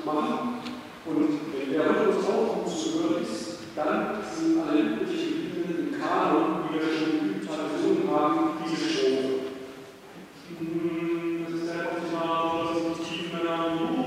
machen. Und wenn der Rhythmus auch gut zu hören ist, dann sind alle üblichen Rhythmen im Kanon, die wir schon geübt haben, gesungen haben, diese Strophe. Das ist einfach so tief in der